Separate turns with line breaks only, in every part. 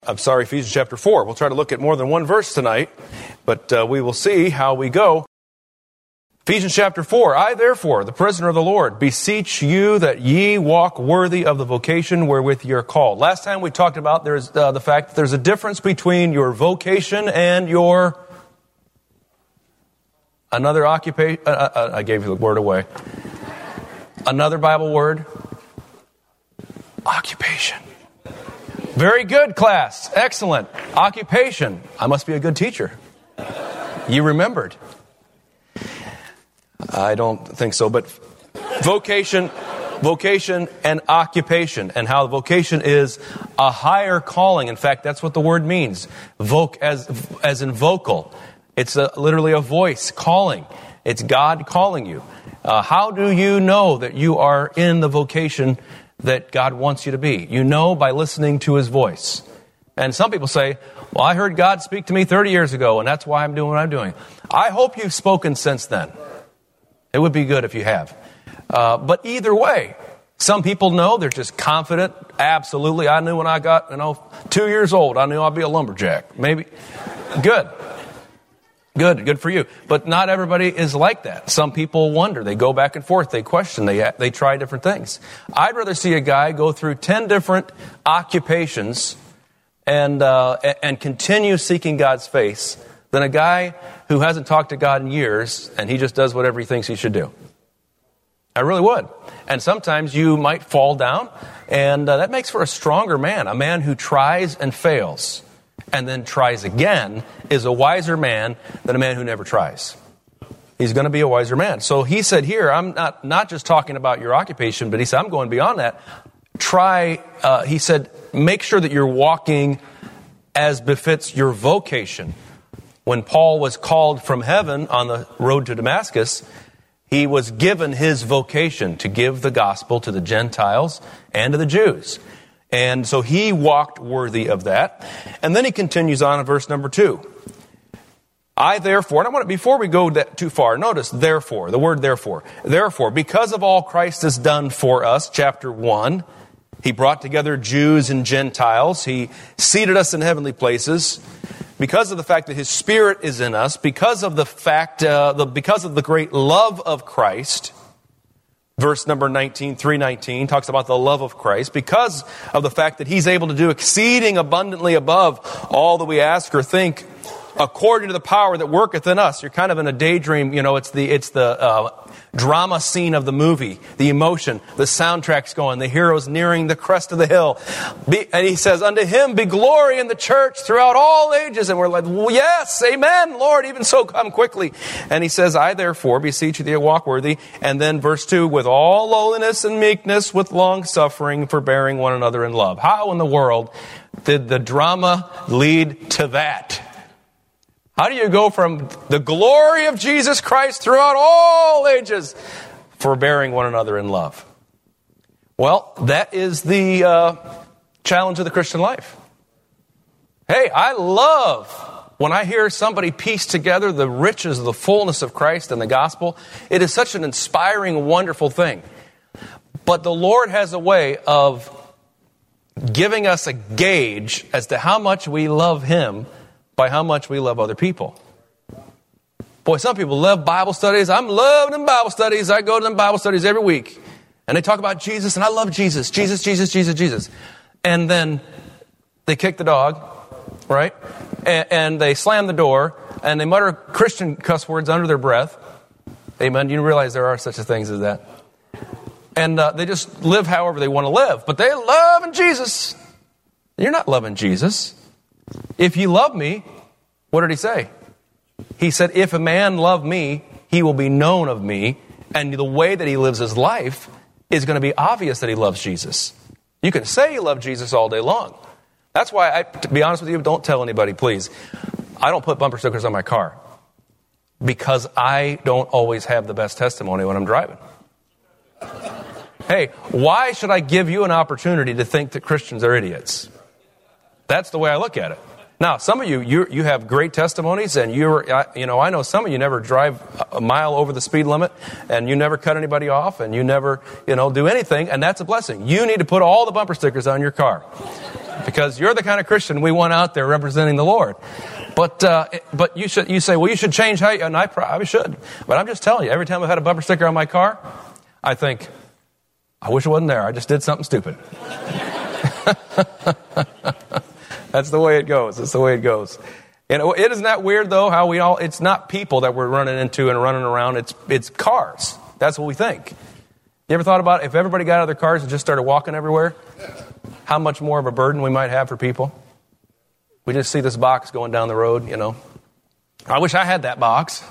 Ephesians chapter 4. We'll try to look at more than one verse tonight, but we will see how we go. Ephesians chapter 4. I, therefore, the prisoner of the Lord, beseech you that ye walk worthy of the vocation wherewith ye are called. Last time we talked about there's the fact that there's a difference between your vocation and your another occupation. I gave you the word away. Another Bible word. Occupation. Very good, class. Excellent. Occupation. I must be a good teacher. You remembered. I don't think so, but vocation and occupation, and how vocation is a higher calling. In fact, that's what the word means. As in vocal. It's literally a voice calling. It's God calling you. How do you know that you are in the vocation that God wants you to be? You know by listening to His voice. And some people say, well, I heard God speak to me 30 years ago, and that's why I'm doing what I'm doing. I hope you've spoken since then. It would be good if you have. But either way, some people know, they're just confident. Absolutely. I knew when I got, 2 years old, I knew I'd be a lumberjack. Maybe. Good for you. But not everybody is like that. Some people wonder. They go back and forth. They question. They try different things. I'd rather see a guy go through 10 different occupations and continue seeking God's face than a guy who hasn't talked to God in years and he just does whatever he thinks he should do. I really would. And sometimes you might fall down, and that makes for a stronger man. A man who tries and fails and then tries again is a wiser man than a man who never tries. He's going to be a wiser man. So he said here, I'm not just talking about your occupation, but he said, I'm going beyond that. He said, make sure that you're walking as befits your vocation. When Paul was called from heaven on the road to Damascus, he was given his vocation to give the gospel to the Gentiles and to the Jews. And so he walked worthy of that. And then he continues on in verse number 2. I therefore, and before we go too far, notice therefore, the word therefore. Therefore, because of all Christ has done for us, chapter 1, He brought together Jews and Gentiles. He seated us in heavenly places. Because of the fact that His Spirit is in us, because of the fact, because of the great love of Christ, verse number 19, 319, talks about the love of Christ. Because of the fact that He's able to do exceeding abundantly above all that we ask or think, according to the power that worketh in us. You're kind of in a daydream. It's the drama scene of the movie, the emotion, the soundtrack's going, the hero's nearing the crest of the hill. And he says, unto Him be glory in the church throughout all ages. And we're like, well, yes, amen, Lord, even so come quickly. And he says, I therefore beseech thee, walk worthy. And then verse 2, with all lowliness and meekness, with long suffering, forbearing one another in love. How in the world did the drama lead to that? How do you go from the glory of Jesus Christ throughout all ages, forbearing one another in love? Well, that is the challenge of the Christian life. Hey, I love when I hear somebody piece together the riches of the fullness of Christ and the gospel. It is such an inspiring, wonderful thing. But the Lord has a way of giving us a gauge as to how much we love Him by how much we love other people. Boy, some people love Bible studies. I'm loving them Bible studies. I go to them Bible studies every week. And they talk about Jesus, and I love Jesus. Jesus. And then they kick the dog, right? And they slam the door, and they mutter Christian cuss words under their breath. Amen. You realize there are such things as that. And they just live however they want to live. But they love Jesus. You're not loving Jesus. If you love me, what did He say? He said, if a man love me, he will be known of me. And the way that he lives his life is going to be obvious that he loves Jesus. You can say you love Jesus all day long. That's why, to be honest with you, don't tell anybody, please. I don't put bumper stickers on my car because I don't always have the best testimony when I'm driving. Hey, why should I give you an opportunity to think that Christians are idiots? That's the way I look at it. Now, some of you have great testimonies, and I know some of you never drive a mile over the speed limit, and you never cut anybody off, and you never, do anything, and that's a blessing. You need to put all the bumper stickers on your car. Because you're the kind of Christian we want out there representing the Lord. But you say, well, you should change how you, and I probably should. But I'm just telling you, every time I've had a bumper sticker on my car, I think, I wish it wasn't there. I just did something stupid. That's the way it goes. That's the way it goes. And isn't that weird, though, how it's not people that we're running into and running around. It's cars. That's what we think. You ever thought about if everybody got out of their cars and just started walking everywhere, how much more of a burden we might have for people? We just see this box going down the road, I wish I had that box,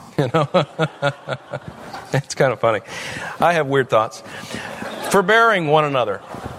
It's kind of funny. I have weird thoughts. Forbearing one another.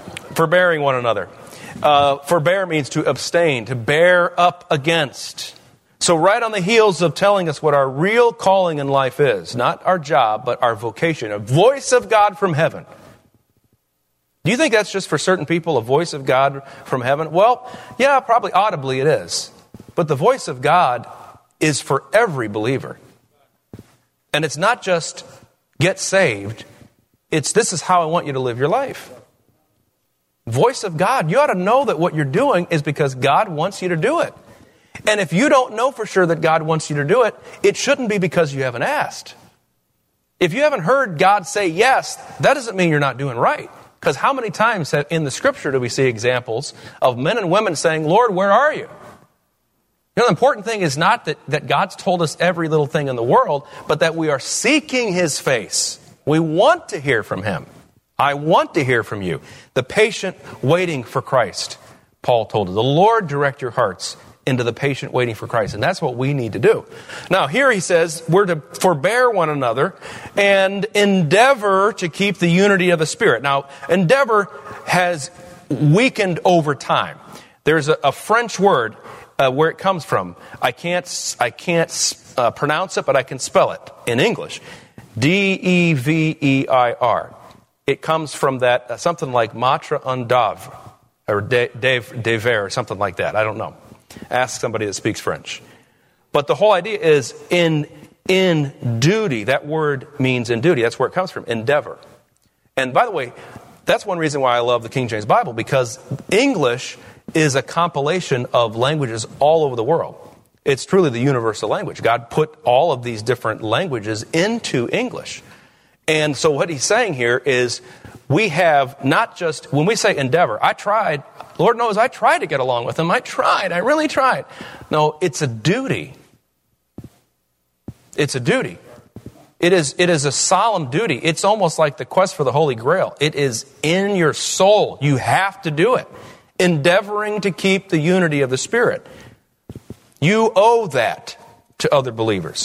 Forbear means to abstain, to bear up against. So right on the heels of telling us what our real calling in life is, not our job, but our vocation, a voice of God from heaven. Do you think that's just for certain people, a voice of God from heaven? Well, yeah, probably audibly it is. But the voice of God is for every believer. And it's not just get saved. It's this is how I want you to live your life. Voice of God, you ought to know that what you're doing is because God wants you to do it. And if you don't know for sure that God wants you to do it, it shouldn't be because you haven't asked. If you haven't heard God say yes, that doesn't mean you're not doing right. Because how many times in the Scripture do we see examples of men and women saying, Lord, where are you? The important thing is not that God's told us every little thing in the world, but that we are seeking His face. We want to hear from Him. I want to hear from you. The patient waiting for Christ, Paul told us. The Lord direct your hearts into the patient waiting for Christ. And that's what we need to do. Now, here he says we're to forbear one another and endeavor to keep the unity of the Spirit. Now, endeavor has weakened over time. There's a French word where it comes from. I can't pronounce it, but I can spell it in English. Dever. It comes from that something like matre en d'oeuvre or dever or something like that. I don't know. Ask somebody that speaks French. But the whole idea is in duty. That word means in duty. That's where it comes from, endeavor. And by the way, that's one reason why I love the King James Bible, because English is a compilation of languages all over the world. It's truly the universal language. God put all of these different languages into English. And so what he's saying here is we have not just, when we say endeavor, I tried, Lord knows I tried to get along with him. I really tried. No, it's a duty. It's a duty. It is a solemn duty. It's almost like the quest for the Holy Grail. It is in your soul. You have to do it. Endeavoring to keep the unity of the Spirit. You owe that to other believers.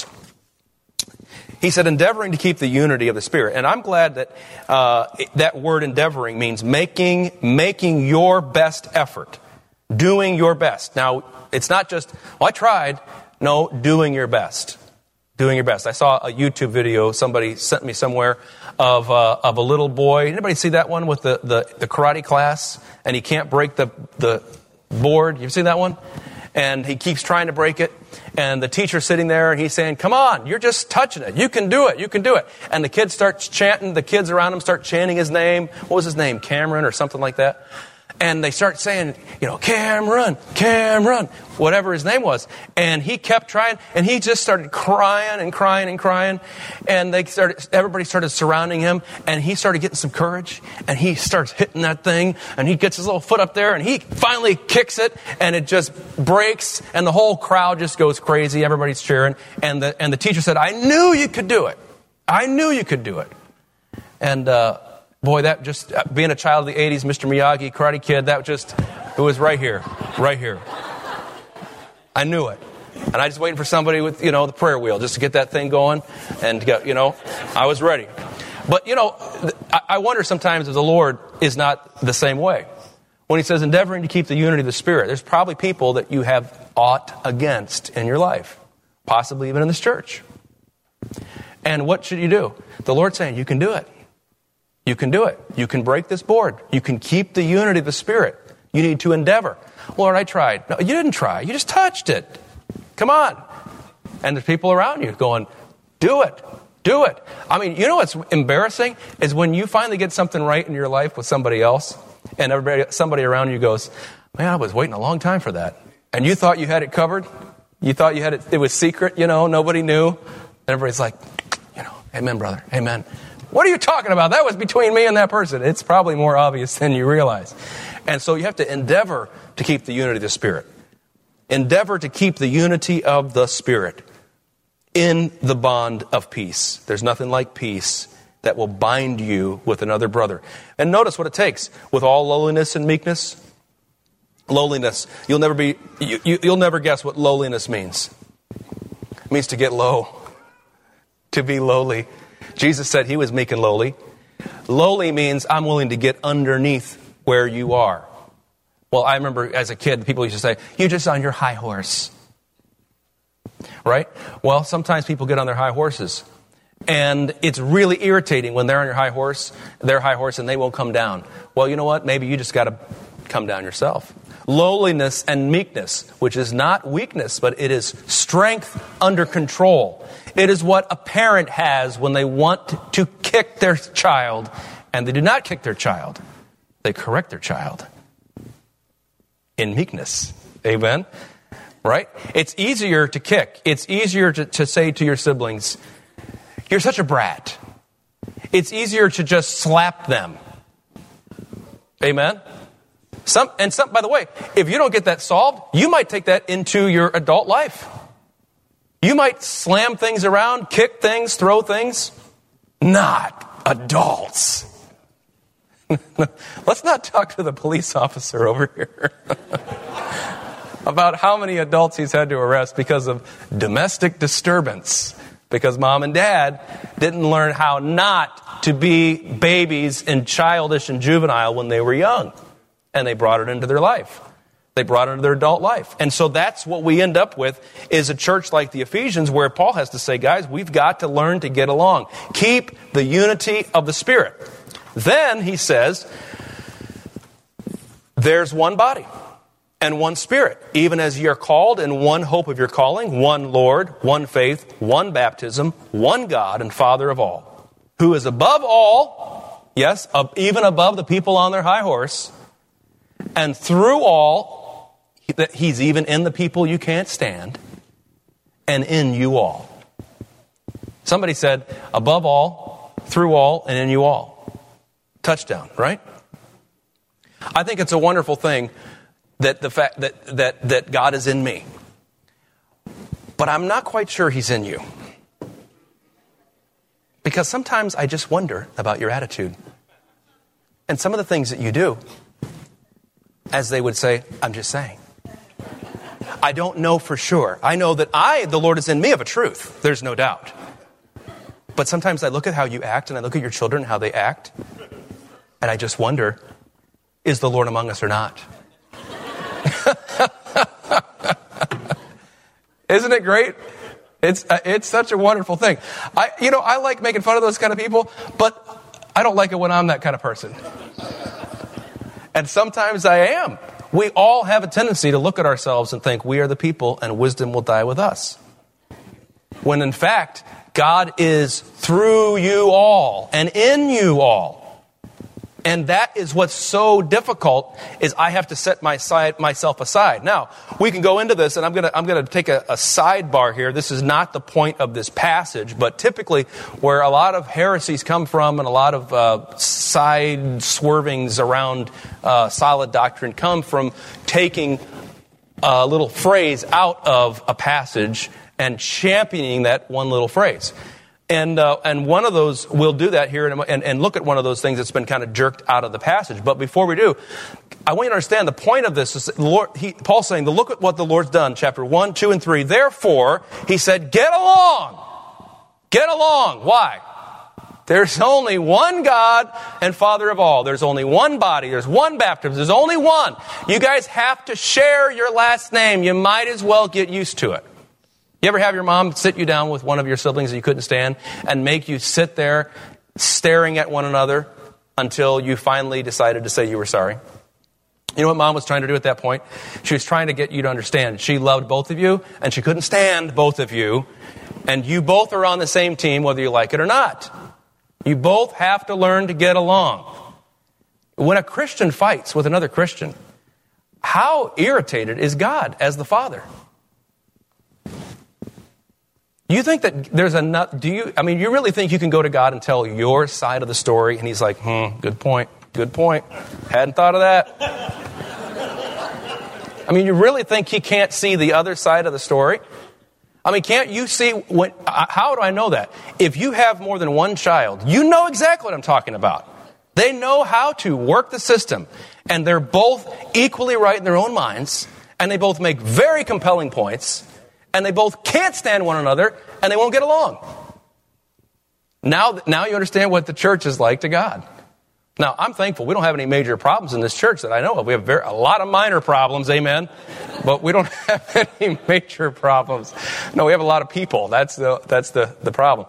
He said, endeavoring to keep the unity of the Spirit. And I'm glad that that word endeavoring means making your best effort. Doing your best. Now, it's not just, well, I tried. No, doing your best. Doing your best. I saw a YouTube video somebody sent me somewhere of a little boy. Anybody see that one with the karate class? And he can't break the board. You've seen that one? And he keeps trying to break it. And the teacher's sitting there and he's saying, come on, you're just touching it. You can do it. You can do it. And the kid starts chanting. The kids around him start chanting his name. What was his name? Cameron or something like that. And they start saying, Cameron, whatever his name was. And he kept trying, and he just started crying and crying and crying. And everybody started surrounding him, and he started getting some courage, and he starts hitting that thing, and he gets his little foot up there, and he finally kicks it, and it just breaks, and the whole crowd just goes crazy. Everybody's cheering. And the teacher said, I knew you could do it. I knew you could do it. And, boy, that just, being a child of the 80s, Mr. Miyagi, Karate Kid, it was right here. I knew it. And I just waiting for somebody with, the prayer wheel just to get that thing going and, I was ready. But, I wonder sometimes if the Lord is not the same way. When he says endeavoring to keep the unity of the Spirit, there's probably people that you have aught against in your life, possibly even in this church. And what should you do? The Lord's saying, you can do it. You can do it. You can break this board. You can keep the unity of the Spirit. You need to endeavor. Lord, I tried. No, you didn't try. You just touched it. Come on. And there's people around you going, do it. Do it. I mean, what's embarrassing is when you finally get something right in your life with somebody else and somebody around you goes, Man, I was waiting a long time for that. And you thought you had it covered? You thought you had it was secret, nobody knew. And everybody's like, amen, brother, amen. What are you talking about? That was between me and that person. It's probably more obvious than you realize. And so you have to endeavor to keep the unity of the Spirit. Endeavor to keep the unity of the Spirit in the bond of peace. There's nothing like peace that will bind you with another brother. And notice what it takes. With all lowliness and meekness. Lowliness. You'll never guess what lowliness means. It means to get low. To be lowly. Jesus said he was meek and lowly. Lowly means I'm willing to get underneath where you are. Well, I remember as a kid, people used to say, you're just on your high horse. Right? Well, sometimes people get on their high horses. And it's really irritating when they're on their high horse, and they won't come down. Well, you know what? Maybe you just got to come down yourself. Lowliness and meekness, which is not weakness, but it is strength under control. It is what a parent has when they want to kick their child, and they do not kick their child. They correct their child in meekness. Amen? Right? It's easier to kick. It's easier to say to your siblings, you're such a brat. It's easier to just slap them. Amen? By the way, if you don't get that solved, you might take that into your adult life. You might slam things around, kick things, throw things. Not adults. Let's not talk to the police officer over here about how many adults he's had to arrest because of domestic disturbance. Because mom and dad didn't learn how not to be babies and childish and juvenile when they were young. And they brought it into their life. They brought it into their adult life. And so that's what we end up with is a church like the Ephesians where Paul has to say, guys, we've got to learn to get along. Keep the unity of the Spirit. Then he says, there's one body and one Spirit, even as ye are called in one hope of your calling, one Lord, one faith, one baptism, one God and Father of all, who is above all, yes, even above the people on their high horse, and through all, that he's even in the people you can't stand, and in you all. Somebody said, above all, through all, and in you all. Touchdown, right? I think it's a wonderful thing that the fact that God is in me. But I'm not quite sure he's in you. Because sometimes I just wonder about your attitude. And some of the things that you do. As they would say, I'm just saying. I don't know for sure. I know that the Lord is in me of a truth. There's no doubt. But sometimes I look at how you act and I look at your children and how they act. And I just wonder, is the Lord among us or not? Isn't it great? It's such a wonderful thing. I like making fun of those kind of people, but I don't like it when I'm that kind of person. And sometimes I am. We all have a tendency to look at ourselves and think we are the people and wisdom will die with us. When in fact, God is through you all and in you all. And that is what's so difficult is I have to set myself aside. Now, we can go into this, and I'm going to take a sidebar here. This is not the point of this passage, but typically where a lot of heresies come from and a lot of side swervings around solid doctrine come from taking a little phrase out of a passage and championing that one little phrase. And one of those, we'll do that here and look at one of those things that's been kind of jerked out of the passage. But before we do, I want you to understand the point of this is Paul's saying, look at what the Lord's done, chapter 1, 2, and 3. Therefore, he said, get along. Get along. Why? There's only one God and Father of all. There's only one body. There's one baptism. There's only one. You guys have to share your last name. You might as well get used to it. You ever have your mom sit you down with one of your siblings that you couldn't stand and make you sit there staring at one another until you finally decided to say you were sorry? You know what mom was trying to do at that point? She was trying to get you to understand. She loved both of you and she couldn't stand both of you. And you both are on the same team whether you like it or not. You both have to learn to get along. When a Christian fights with another Christian, how irritated is God as the Father? You think that there's enough, you really think you can go to God and tell your side of the story and he's like, good point. Hadn't thought of that. I mean, you really think he can't see the other side of the story? I mean, can't you see how do I know that? If you have more than one child, you know exactly what I'm talking about. They know how to work the system, and they're both equally right in their own minds, and they both make very compelling points, and they both can't stand one another, and they won't get along. Now you understand what the church is like to God. Now, I'm thankful we don't have any major problems in this church that I know of. We have a lot of minor problems, amen, but we don't have any major problems. No, we have a lot of people. That's the problem.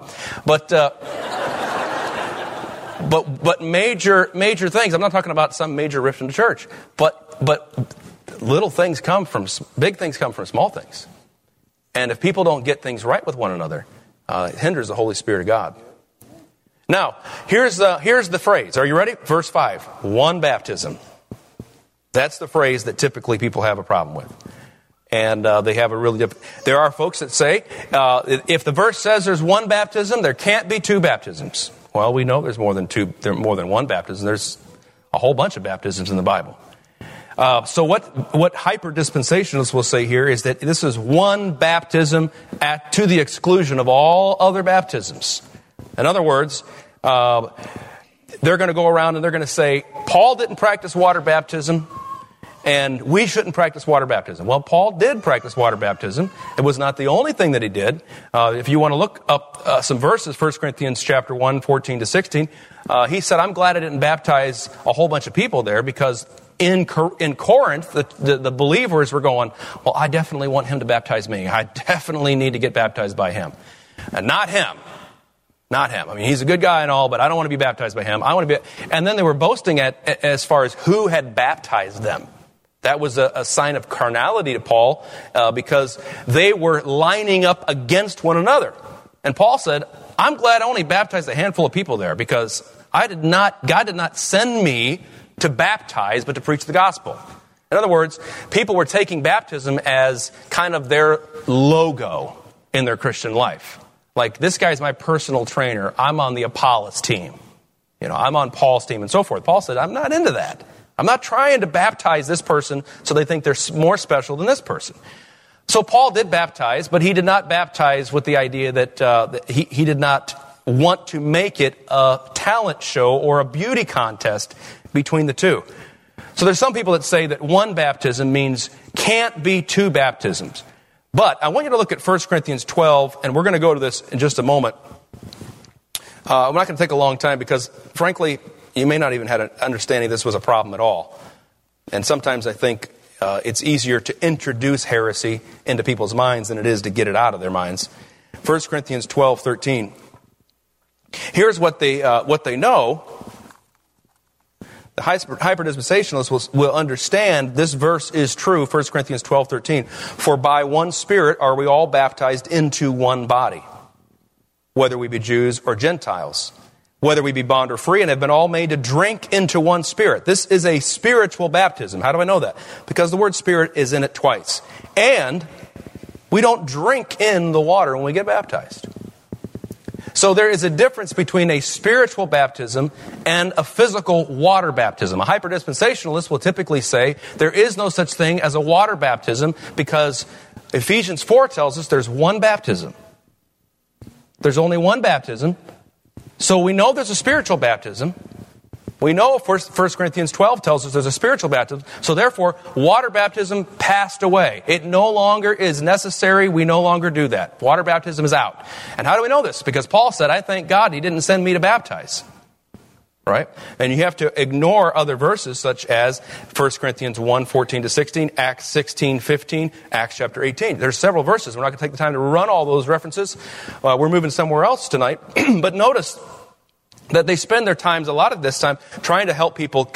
But major things. I'm not talking about some major rift in the church, but big things come from small things. And if people don't get things right with one another, it hinders the Holy Spirit of God. Now, here's the phrase. Are you ready? Verse 5. One baptism. That's the phrase that typically people have a problem with. And they have a really different... There are folks that say, if the verse says there's one baptism, there can't be two baptisms. Well, we know there's more than one baptism. There's a whole bunch of baptisms in the Bible. So what hyper-dispensationalists will say here is that this is one baptism to the exclusion of all other baptisms. In other words, they're going to go around and they're going to say, Paul didn't practice water baptism, and we shouldn't practice water baptism. Well, Paul did practice water baptism. It was not the only thing that he did. If you want to look up some verses, 1 Corinthians chapter 1, 14 to 16, he said, I'm glad I didn't baptize a whole bunch of people there, because in Corinth, the believers were going, well, I definitely want him to baptize me. I definitely need to get baptized by him. And not him. Not him. I mean, he's a good guy and all, but I don't want to be baptized by him. And then they were boasting as far as who had baptized them. That was a sign of carnality to Paul, because they were lining up against one another. And Paul said, I'm glad I only baptized a handful of people there, because God did not send me to baptize, but to preach the gospel. In other words, people were taking baptism as kind of their logo in their Christian life. Like, this guy's my personal trainer. I'm on the Apollos team. I'm on Paul's team and so forth. Paul said, I'm not into that. I'm not trying to baptize this person so they think they're more special than this person. So Paul did baptize, but he did not baptize with the idea that he did not want to make it a talent show or a beauty contest between the two. So there's some people that say that one baptism means can't be two baptisms. But I want you to look at 1 Corinthians 12, and we're going to go to this in just a moment. I'm not going to take a long time because, frankly, you may not even have an understanding this was a problem at all. And sometimes I think it's easier to introduce heresy into people's minds than it is to get it out of their minds. 1 Corinthians 12:13. Here's what they know. The hyper-dispensationalists will understand this verse is true, 1 Corinthians 12:13. For by one Spirit are we all baptized into one body, whether we be Jews or Gentiles, whether we be bond or free, and have been all made to drink into one Spirit. This is a spiritual baptism. How do I know that? Because the word Spirit is in it twice. And we don't drink in the water when we get baptized. So there is a difference between a spiritual baptism and a physical water baptism. A hyper-dispensationalist will typically say there is no such thing as a water baptism because Ephesians 4 tells us there's one baptism. There's only one baptism. So we know there's a spiritual baptism. We know 1 Corinthians 12 tells us there's a spiritual baptism. So therefore, water baptism passed away. It no longer is necessary. We no longer do that. Water baptism is out. And how do we know this? Because Paul said, I thank God he didn't send me to baptize. Right? And you have to ignore other verses such as 1 Corinthians 1, 14 to 16, Acts 16, 15, Acts chapter 18. There's several verses. We're not going to take the time to run all those references. We're moving somewhere else tonight. But notice that they spend their times, a lot of this time, trying to help people.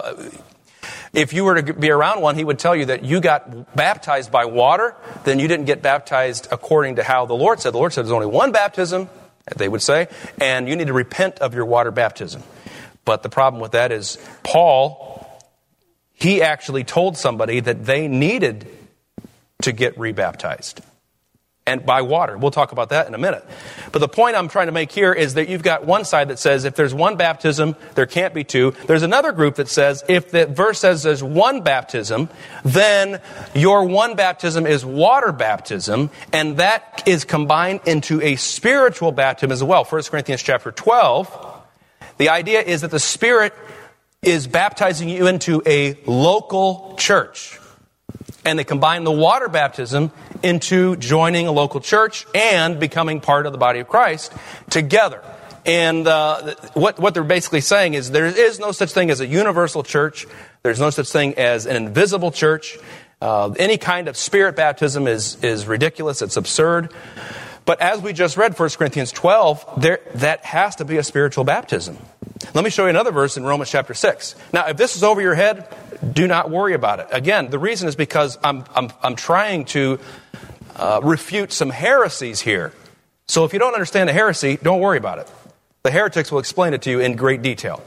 If you were to be around one, he would tell you that you got baptized by water, then you didn't get baptized according to how the Lord said. The Lord said there's only one baptism, they would say, and you need to repent of your water baptism. But the problem with that is Paul, he actually told somebody that they needed to get rebaptized. And by water. We'll talk about that in a minute. But the point I'm trying to make here is that you've got one side that says if there's one baptism, there can't be two. There's another group that says if the verse says there's one baptism, then your one baptism is water baptism, and that is combined into a spiritual baptism as well. 1 Corinthians chapter 12, the idea is that the Spirit is baptizing you into a local church. And they combine the water baptism into joining a local church and becoming part of the body of Christ together. And what they're basically saying is there is no such thing as a universal church. There's no such thing as an invisible church. Any kind of Spirit baptism is ridiculous. It's absurd. But as we just read 1 Corinthians 12, that has to be a spiritual baptism. Let me show you another verse in Romans chapter 6. Now, if this is over your head, do not worry about it. Again, the reason is because I'm trying to refute some heresies here. So if you don't understand a heresy, don't worry about it. The heretics will explain it to you in great detail.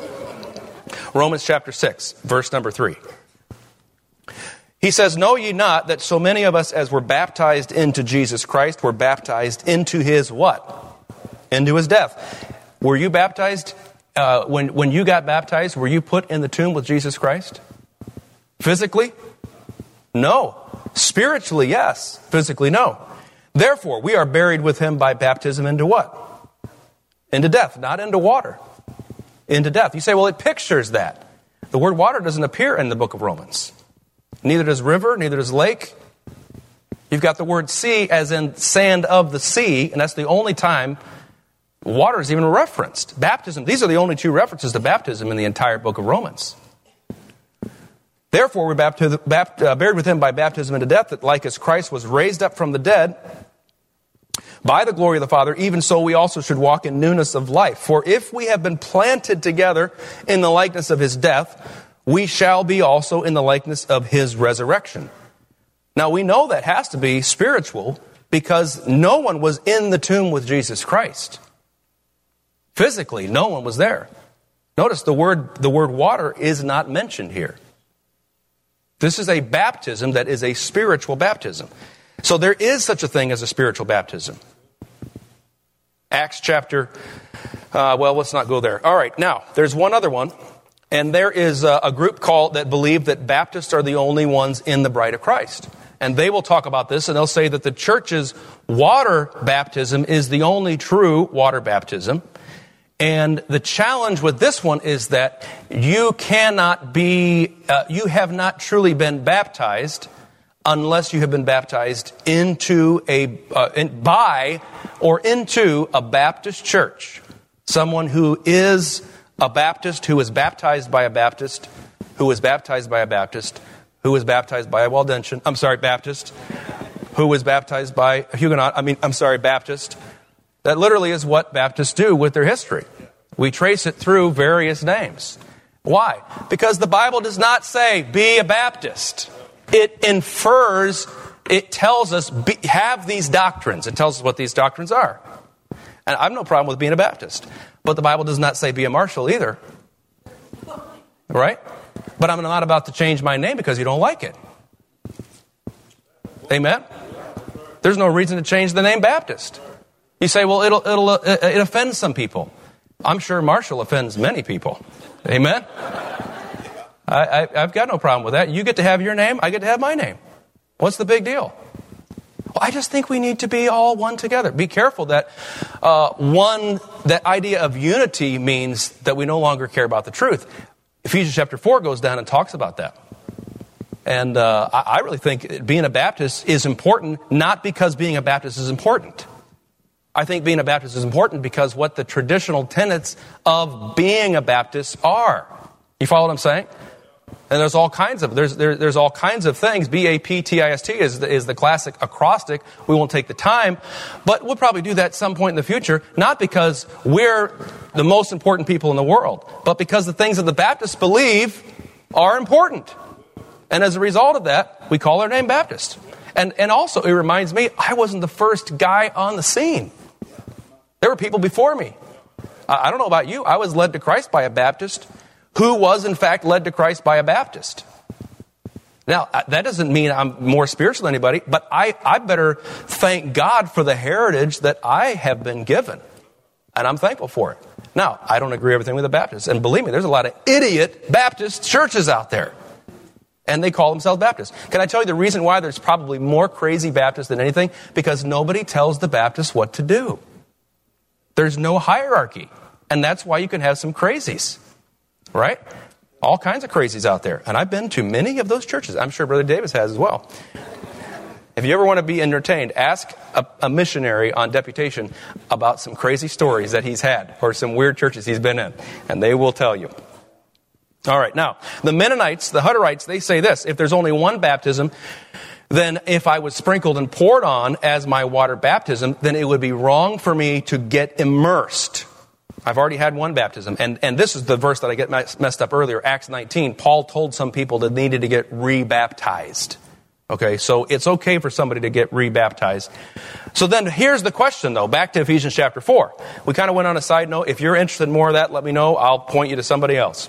Romans chapter 6, verse number 3. He says, "Know ye not that so many of us as were baptized into Jesus Christ were baptized into his" what? Into his death. Were you baptized? When you got baptized, were you put in the tomb with Jesus Christ? Physically? No. Spiritually, yes. Physically, no. Therefore, we are buried with him by baptism into what? Into death, not into water. Into death. You say, well, it pictures that. The word water doesn't appear in the book of Romans. Neither does river, neither does lake. You've got the word sea as in sand of the sea, and that's the only time water is even referenced. Baptism, these are the only two references to baptism in the entire book of Romans. Therefore, we're buried with him by baptism into death, that like as Christ was raised up from the dead by the glory of the Father, even so we also should walk in newness of life. For if we have been planted together in the likeness of his death, we shall be also in the likeness of his resurrection. Now we know that has to be spiritual because no one was in the tomb with Jesus Christ. Physically, no one was there. Notice the word water is not mentioned here. This is a baptism that is a spiritual baptism. So there is such a thing as a spiritual baptism. Acts chapter, let's not go there. All right, now, there's one other one. And there is a group that believe that Baptists are the only ones in the bride of Christ. And they will talk about this, and they'll say that the church's water baptism is the only true water baptism. And the challenge with this one is that you have not truly been baptized unless you have been baptized into a Baptist church. Someone who is a Baptist, who was baptized by a Baptist, who was baptized by a Baptist, who was baptized by a Baptist, who was baptized by a Huguenot, Baptist. That literally is what Baptists do with their history. We trace it through various names. Why? Because the Bible does not say, be a Baptist. It infers, it tells us, have these doctrines. It tells us what these doctrines are. And I have no problem with being a Baptist. But the Bible does not say be a Marshall either. Right? But I'm not about to change my name because you don't like it. Amen? There's no reason to change the name Baptist. You say, well, it offends some people. I'm sure Marshall offends many people. Amen? I've got no problem with that. You get to have your name, I get to have my name. What's the big deal? Well, I just think we need to be all one together. Be careful that that idea of unity means that we no longer care about the truth. Ephesians chapter 4 goes down and talks about that. And I really think being a Baptist is important, not because being a Baptist is important. I think being a Baptist is important because what the traditional tenets of being a Baptist are. You follow what I'm saying? And there's all kinds of things. BAPTIST is the classic acrostic. We won't take the time, but we'll probably do that at some point in the future, not because we're the most important people in the world, but because the things that the Baptists believe are important. And as a result of that, we call our name Baptist. And also, it reminds me, I wasn't the first guy on the scene. There were people before me. I don't know about you. I was led to Christ by a Baptist who was in fact led to Christ by a Baptist. Now, that doesn't mean I'm more spiritual than anybody, but I better thank God for the heritage that I have been given. And I'm thankful for it. Now, I don't agree with everything with the Baptists. And believe me, there's a lot of idiot Baptist churches out there. And they call themselves Baptists. Can I tell you the reason why there's probably more crazy Baptists than anything? Because nobody tells the Baptists what to do. There's no hierarchy. And that's why you can have some crazies. Right? All kinds of crazies out there. And I've been to many of those churches. I'm sure Brother Davis has as well. If you ever want to be entertained, ask a missionary on deputation about some crazy stories that he's had or some weird churches he's been in. And they will tell you. All right. Now, the Mennonites, the Hutterites, they say this. If there's only one baptism, then if I was sprinkled and poured on as my water baptism, then it would be wrong for me to get immersed. I've already had one baptism. And this is the verse that I get messed up earlier, Acts 19. Paul told some people that needed to get rebaptized. Okay, so it's okay for somebody to get rebaptized. So then here's the question, though, back to Ephesians chapter 4. We kind of went on a side note. If you're interested in more of that, let me know. I'll point you to somebody else.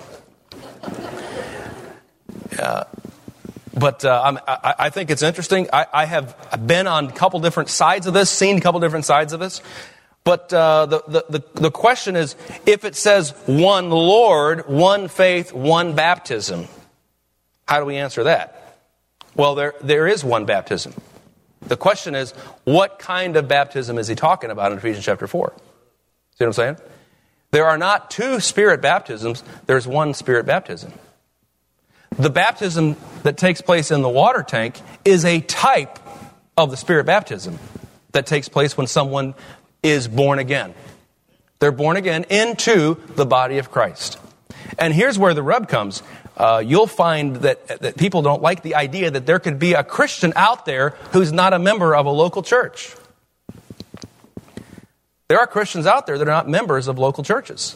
But I think it's interesting. I have been on a couple different sides of this, seen a couple different sides of this. But the question is, if it says one Lord, one faith, one baptism, how do we answer that? Well, there is one baptism. The question is, what kind of baptism is he talking about in Ephesians chapter 4? See what I'm saying? There are not two Spirit baptisms. There's one Spirit baptism. The baptism that takes place in the water tank is a type of the Spirit baptism that takes place when someone is born again. They're born again into the body of Christ. And here's where the rub comes. You'll find that people don't like the idea that there could be a Christian out there who's not a member of a local church. There are Christians out there that are not members of local churches.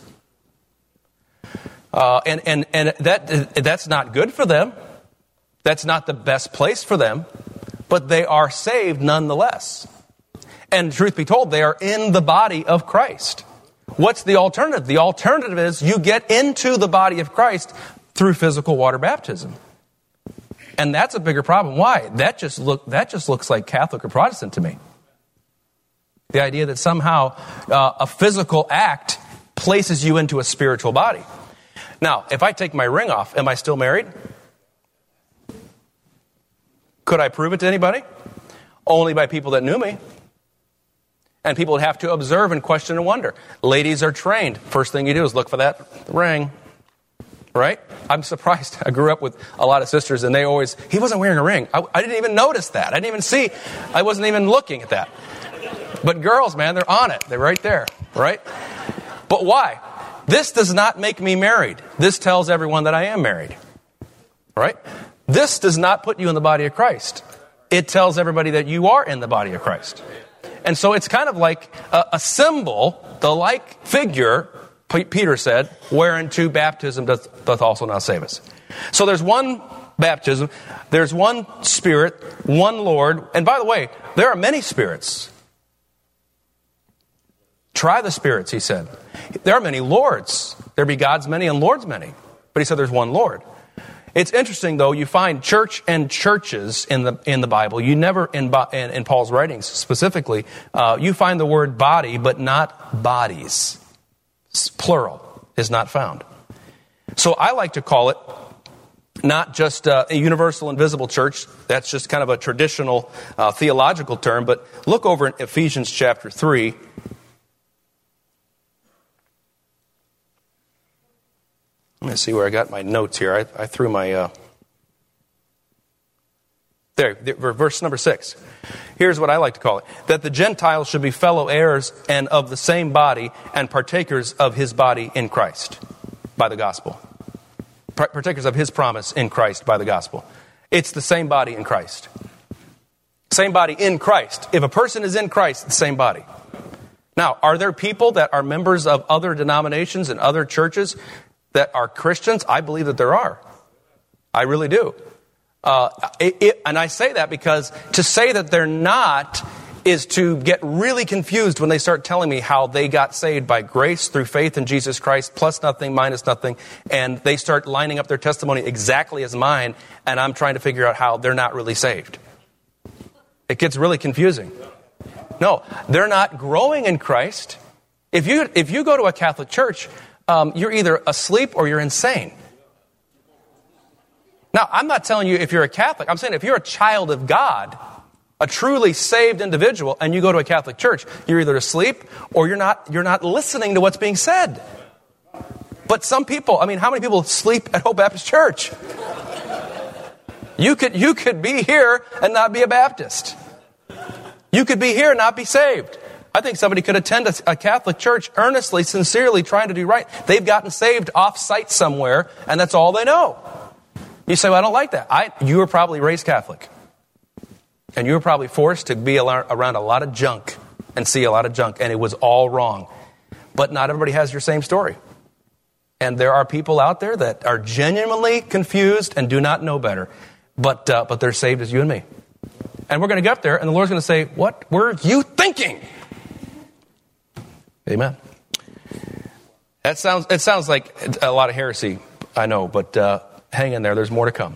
And that's not good for them. That's not the best place for them. But they are saved nonetheless. And truth be told, they are in the body of Christ. What's the alternative? The alternative is you get into the body of Christ through physical water baptism. And that's a bigger problem. Why? That just looks like Catholic or Protestant to me. The idea that somehow a physical act places you into a spiritual body. Now, if I take my ring off, am I still married? Could I prove it to anybody? Only by people that knew me. And people would have to observe and question and wonder. Ladies are trained. First thing you do is look for that ring. Right? I'm surprised. I grew up with a lot of sisters and he wasn't wearing a ring. I didn't even notice that. I didn't even see. I wasn't even looking at that. But girls, man, they're on it. They're right there. Right? But why? This does not make me married. This tells everyone that I am married. Right? This does not put you in the body of Christ. It tells everybody that you are in the body of Christ. And so it's kind of like a symbol, the like figure, Peter said, whereunto baptism doth also now save us. So there's one baptism, there's one Spirit, one Lord. And by the way, there are many spirits. Try the spirits, he said. There are many lords. There be gods many and lords many. But he said there's one Lord. It's interesting, though, you find church and churches in the Bible. You never, in Paul's writings specifically, you find the word body, but not bodies. Plural is not found. So I like to call it not just a universal and visible church. That's just kind of a traditional theological term. But look over in Ephesians chapter 3. Let me see where I got my notes here. I threw my... There, verse number 6. Here's what I like to call it. That the Gentiles should be fellow heirs and of the same body and partakers of his body in Christ by the gospel. Partakers of his promise in Christ by the gospel. It's the same body in Christ. Same body in Christ. If a person is in Christ, it's the same body. Now, are there people that are members of other denominations and other churches that are Christians? I believe that there are. I really do. And I say that because to say that they're not is to get really confused when they start telling me how they got saved by grace through faith in Jesus Christ, plus nothing, minus nothing, and they start lining up their testimony exactly as mine, and I'm trying to figure out how they're not really saved. It gets really confusing. No, they're not growing in Christ. If you go to a Catholic church, you're either asleep or you're insane. Now, I'm not telling you if you're a Catholic. I'm saying if you're a child of God, a truly saved individual, and you go to a Catholic church, you're either asleep or you're not listening to what's being said. But some people, how many people sleep at Hope Baptist Church? You could be here and not be a Baptist. You could be here and not be saved. I think somebody could attend a Catholic church earnestly, sincerely, trying to do right. They've gotten saved off-site somewhere, and that's all they know. You say, well, I don't like that. You were probably raised Catholic. And you were probably forced to be around a lot of junk and see a lot of junk, and it was all wrong. But not everybody has your same story. And there are people out there that are genuinely confused and do not know better. But they're saved as you and me. And we're going to get up there, and the Lord's going to say, what were you thinking? Amen. It sounds like a lot of heresy, I know, but hang in there. There's more to come.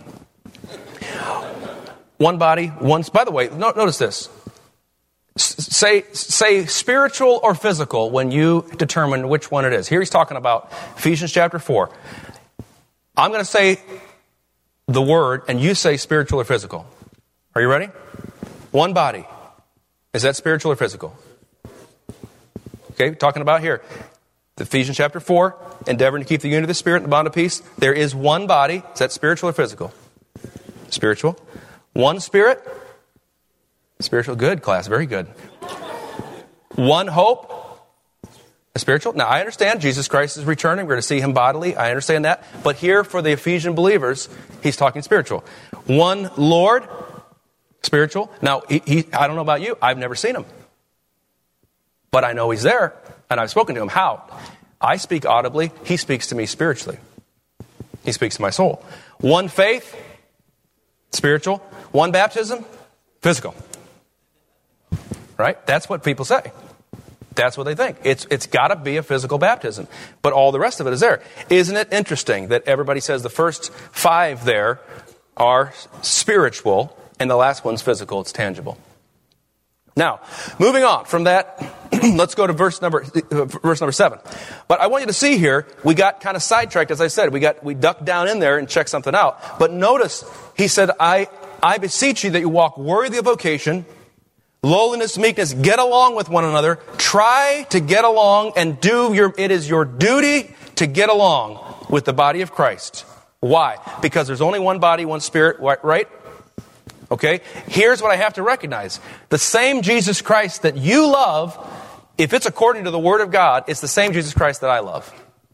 One body, by the way, notice this. Say spiritual or physical when you determine which one it is. Here he's talking about Ephesians chapter 4. I'm going to say the word, and you say spiritual or physical. Are you ready? One body. Is that spiritual or physical? Okay, talking about here. Ephesians chapter 4, endeavoring to keep the unity of the Spirit and the bond of peace. There is one body. Is that spiritual or physical? Spiritual. One Spirit. Spiritual. Good, class. Very good. One hope. Spiritual. Now, I understand Jesus Christ is returning. We're going to see him bodily. I understand that. But here, for the Ephesian believers, he's talking spiritual. One Lord. Spiritual. Now, I don't know about you. I've never seen him. But I know he's there, and I've spoken to him. How? I speak audibly. He speaks to me spiritually. He speaks to my soul. One faith. Spiritual. One baptism. Physical. Right? That's what people say. That's what they think. It's got to be a physical baptism. But all the rest of it is there. Isn't it interesting that everybody says the first 5 there are spiritual, and the last one's physical. It's tangible. Now, moving on from that, let's go to verse number 7. But I want you to see here, we got kind of sidetracked, as I said. We ducked down in there and checked something out. But notice, he said, I beseech you that you walk worthy of vocation, lowliness, meekness, get along with one another. Try to get along and it is your duty to get along with the body of Christ. Why? Because there's only one body, one spirit, right? Okay? Here's what I have to recognize. The same Jesus Christ that you love, if it's according to the Word of God, it's the same Jesus Christ that I love.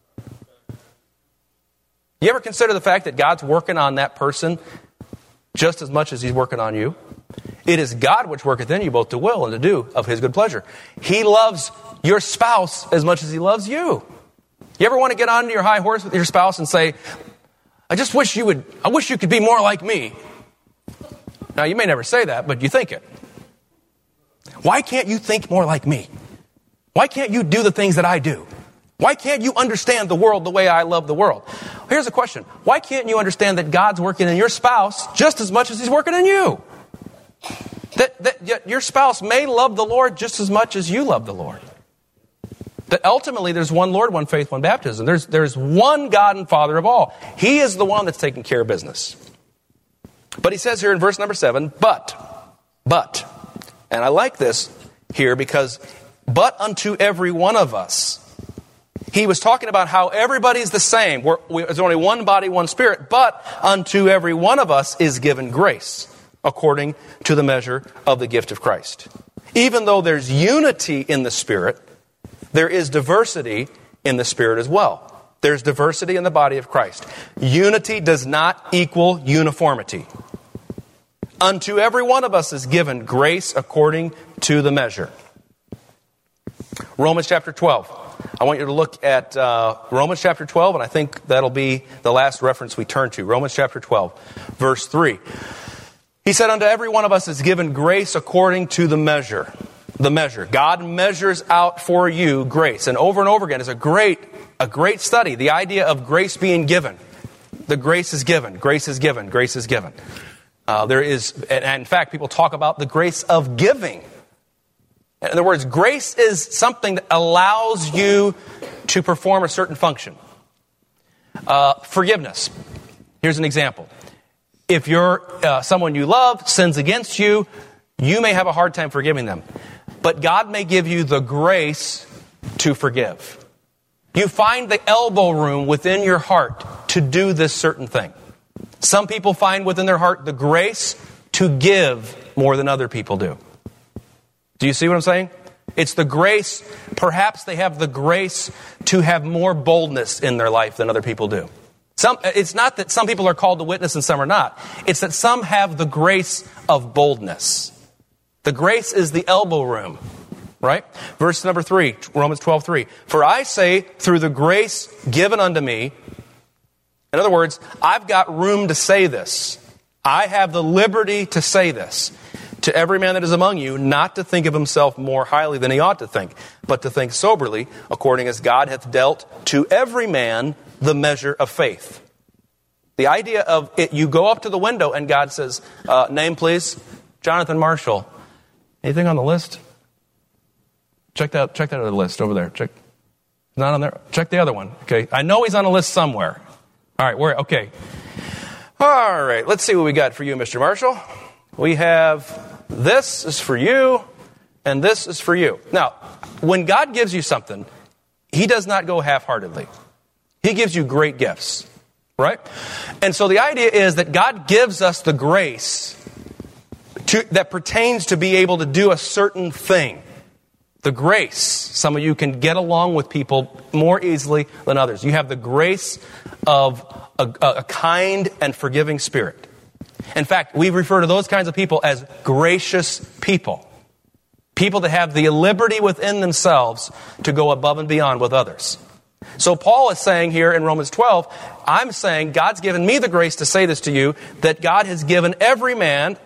You ever consider the fact that God's working on that person just as much as he's working on you? It is God which worketh in you both to will and to do of his good pleasure. He loves your spouse as much as he loves you. You ever want to get on your high horse with your spouse and say, I wish you could be more like me. Now, you may never say that, but you think it. Why can't you think more like me? Why can't you do the things that I do? Why can't you understand the world the way I love the world? Here's a question. Why can't you understand that God's working in your spouse just as much as he's working in you? That your spouse may love the Lord just as much as you love the Lord. That ultimately there's one Lord, one faith, one baptism. There's one God and Father of all. He is the one that's taking care of business. But he says here in verse number 7, but, and I like this here because, but unto every one of us. He was talking about how everybody's the same. There's only one body, one spirit, but unto every one of us is given grace according to the measure of the gift of Christ. Even though there's unity in the Spirit, there is diversity in the Spirit as well. There's diversity in the body of Christ. Unity does not equal uniformity. Unto every one of us is given grace according to the measure. Romans chapter 12. I want you to look at Romans chapter 12, and I think that'll be the last reference we turn to. Romans chapter 12, verse 3. He said, unto every one of us is given grace according to the measure. the measure. God measures out for you grace. And over again is a great study. The idea of grace being given. The grace is given. Grace is given. Grace is given. There is, and in fact, people talk about the grace of giving. In other words, grace is something that allows you to perform a certain function. Forgiveness. Here's an example. If someone you love sins against you, you may have a hard time forgiving them. But God may give you the grace to forgive. You find the elbow room within your heart to do this certain thing. Some people find within their heart the grace to give more than other people do. Do you see what I'm saying? It's the grace, perhaps they have the grace to have more boldness in their life than other people do. It's not that some people are called to witness and some are not. It's that some have the grace of boldness. The grace is the elbow room, right? Verse number 3, Romans 12:3. For I say, through the grace given unto me, in other words, I've got room to say this. I have the liberty to say this. To every man that is among you, not to think of himself more highly than he ought to think, but to think soberly, according as God hath dealt to every man the measure of faith. The idea of it, you go up to the window and God says, name please, Jonathan Marshall. Anything on the list? Check that other list over there. Check. Not on there. Check the other one. Okay. I know he's on a list somewhere. All right. Okay. All right. Let's see what we got for you, Mr. Marshall. We have this is for you, and this is for you. Now, when God gives you something, He does not go half-heartedly. He gives you great gifts, right? And so the idea is that God gives us the grace that pertains to be able to do a certain thing. The grace. Some of you can get along with people more easily than others. You have the grace of a kind and forgiving spirit. In fact, we refer to those kinds of people as gracious people. People that have the liberty within themselves to go above and beyond with others. So Paul is saying here in Romans 12, I'm saying God's given me the grace to say this to you, that God has given every man,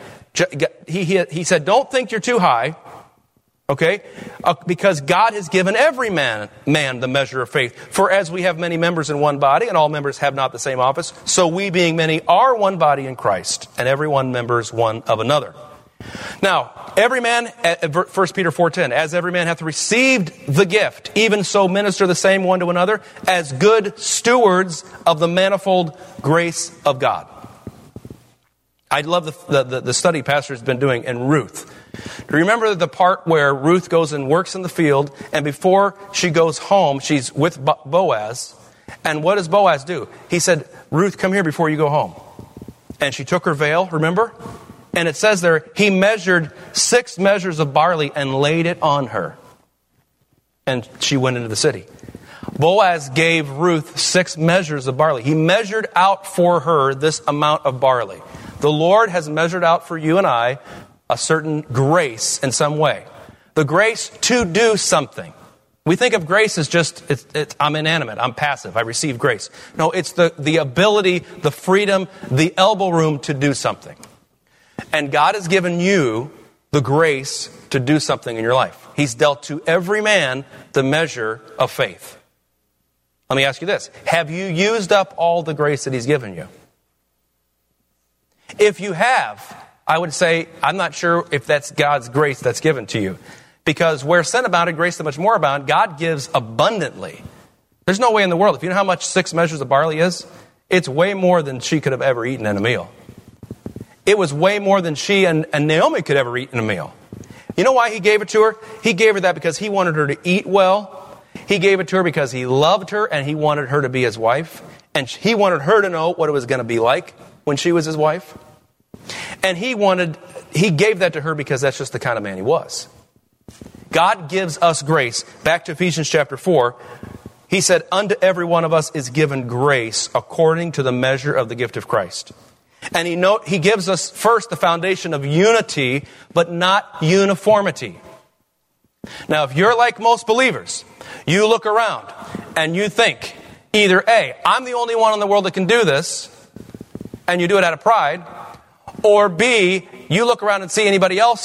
he said, don't think you're too high, okay? Because God has given every man the measure of faith. For as we have many members in one body, and all members have not the same office, so we being many are one body in Christ, and every one members one of another. Now, every man, 1 Peter 4:10, as every man hath received the gift, even so minister the same one to another, as good stewards of the manifold grace of God. I love the study Pastor has been doing in Ruth. Remember the part where Ruth goes and works in the field, and before she goes home, she's with Boaz. And what does Boaz do? He said, Ruth, come here before you go home. And she took her veil, remember? And it says there, he measured 6 measures of barley and laid it on her. And she went into the city. Boaz gave Ruth 6 measures of barley. He measured out for her this amount of barley. The Lord has measured out for you and I a certain grace in some way. The grace to do something. We think of grace as just, I'm inanimate, I'm passive, I receive grace. No, it's the ability, the freedom, the elbow room to do something. And God has given you the grace to do something in your life. He's dealt to every man the measure of faith. Let me ask you this. Have you used up all the grace that He's given you? If you have, I would say, I'm not sure if that's God's grace that's given to you. Because where sin abounded, grace that much more abound, God gives abundantly. There's no way in the world. If you know how much 6 measures of barley is, it's way more than she could have ever eaten in a meal. It was way more than she and Naomi could ever eat in a meal. You know why He gave it to her? He gave her that because He wanted her to eat well. He gave it to her because He loved her and He wanted her to be His wife. And He wanted her to know what it was going to be like when she was His wife. And He gave that to her because that's just the kind of man He was. God gives us grace. Back to Ephesians chapter 4. He said, unto every one of us is given grace according to the measure of the gift of Christ. And He gives us first the foundation of unity, but not uniformity. Now, if you're like most believers, you look around and you think either A, I'm the only one in the world that can do this, and you do it out of pride, or B, you look around and see anybody else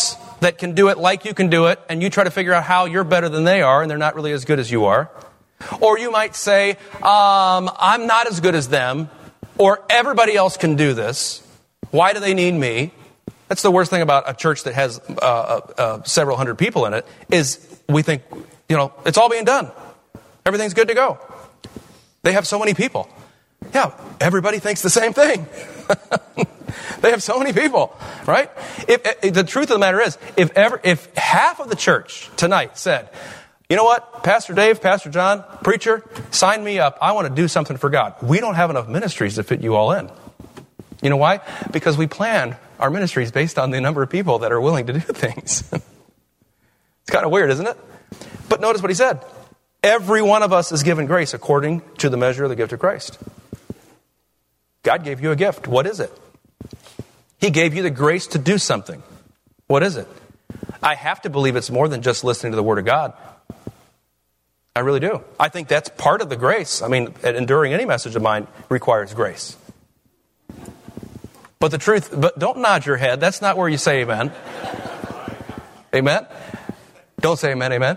that can do it like you can do it, and you try to figure out how you're better than they are, and they're not really as good as you are. Or you might say, I'm not as good as them, or everybody else can do this. Why do they need me? That's the worst thing about a church that has several hundred people in it, is we think, it's all being done. Everything's good to go. They have so many people. Yeah, everybody thinks the same thing. They have so many people, right? If the truth of the matter is, if half of the church tonight said, you know what, Pastor Dave, Pastor John, preacher, sign me up. I want to do something for God. We don't have enough ministries to fit you all in. You know why? Because we plan our ministries based on the number of people that are willing to do things. It's kind of weird, isn't it? But notice what he said. Every one of us is given grace according to the measure of the gift of Christ. God gave you a gift. What is it? He gave you the grace to do something. What is it? I have to believe it's more than just listening to the Word of God. I really do. I think that's part of the grace. I mean, enduring any message of mine requires grace. But don't nod your head. That's not where you say amen. Amen? Don't say amen.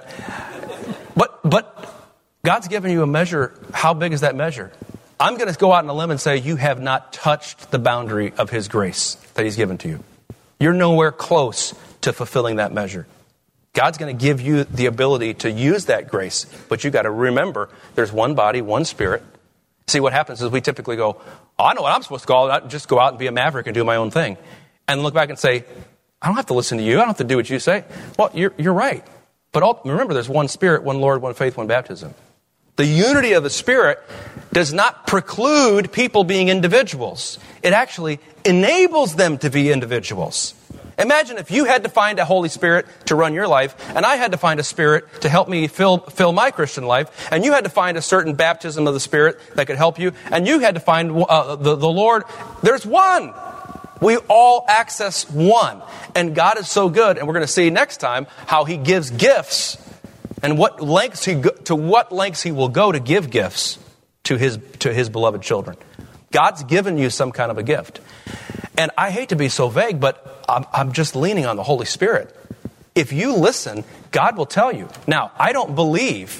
But God's given you a measure. How big is that measure? I'm going to go out on a limb and say you have not touched the boundary of His grace that He's given to you. You're nowhere close to fulfilling that measure. God's going to give you the ability to use that grace, but you got to remember there's one body, one spirit. See, what happens is we typically go, I know what I'm supposed to go out, just go out and be a maverick and do my own thing. And look back and say, I don't have to listen to you. I don't have to do what you say. Well, you're right. But remember, there's one Spirit, one Lord, one faith, one baptism. The unity of the Spirit does not preclude people being individuals. It actually enables them to be individuals. Imagine if you had to find a Holy Spirit to run your life, and I had to find a Spirit to help me fill my Christian life, and you had to find a certain baptism of the Spirit that could help you, and you had to find the Lord. There's one. We all access one. And God is so good, and we're going to see next time how He gives gifts and what lengths He will go to give gifts to His beloved children. God's given you some kind of a gift. And I hate to be so vague, but I'm just leaning on the Holy Spirit. If you listen, God will tell you. Now, I don't believe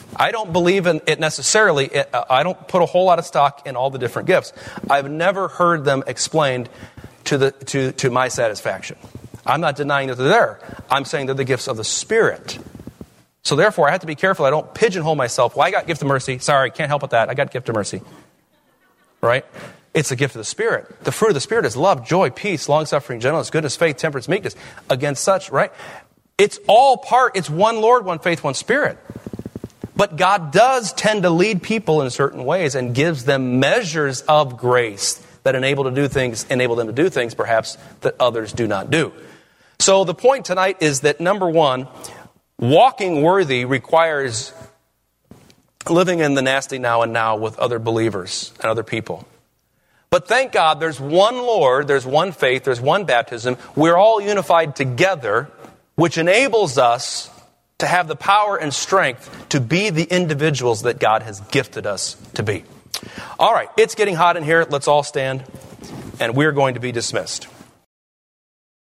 in it necessarily. I don't put a whole lot of stock in all the different gifts. I've never heard them explained to my satisfaction. I'm not denying that they're there. I'm saying they're the gifts of the Spirit. So therefore, I have to be careful. I don't pigeonhole myself. Well, I got gift of mercy. Sorry, can't help with that. I got gift of mercy. Right? It's the gift of the Spirit. The fruit of the Spirit is love, joy, peace, long-suffering, gentleness, goodness, faith, temperance, meekness. Against such, right? It's one Lord, one faith, one Spirit. But God does tend to lead people in certain ways and gives them measures of grace that enable them to do things perhaps that others do not do. So the point tonight is that, number one, walking worthy requires living in the nasty now and now with other believers and other people. But thank God there's one Lord, there's one faith, there's one baptism. We're all unified together, which enables us to have the power and strength to be the individuals that God has gifted us to be. All right, it's getting hot in here. Let's all stand, and we're going to be dismissed.